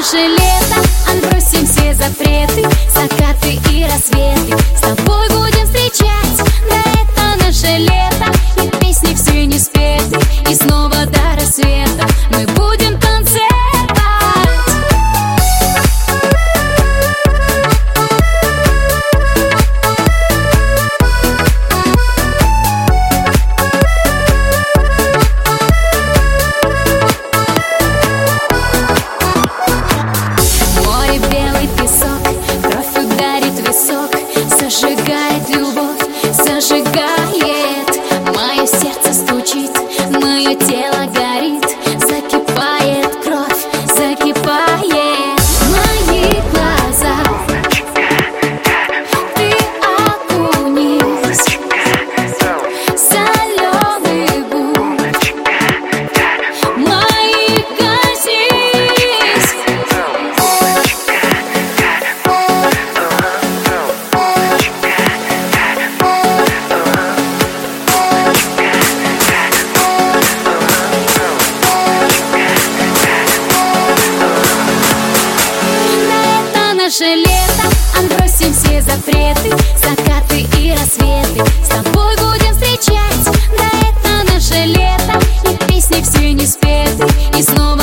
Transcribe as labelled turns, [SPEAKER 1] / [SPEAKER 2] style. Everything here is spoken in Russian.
[SPEAKER 1] наше лето, отбросим все запреты, закаты и рассветы. С тобой будем встречать, да это наше лето. И песни все не спеты, и снова до рассвета мы будем танцевать. Море, белый песок, кровь ударит в висок, зажигает любовь, зажигает. Мое сердце стучит, мое тело горит, закипает кровь, закипает. Мои глаза, ты окунись, соленый губ, мои коснись. Наше лето, отбросим все запреты, закаты и рассветы. С тобой будем встречать, да это наше лето. И песни все не спеты, и снова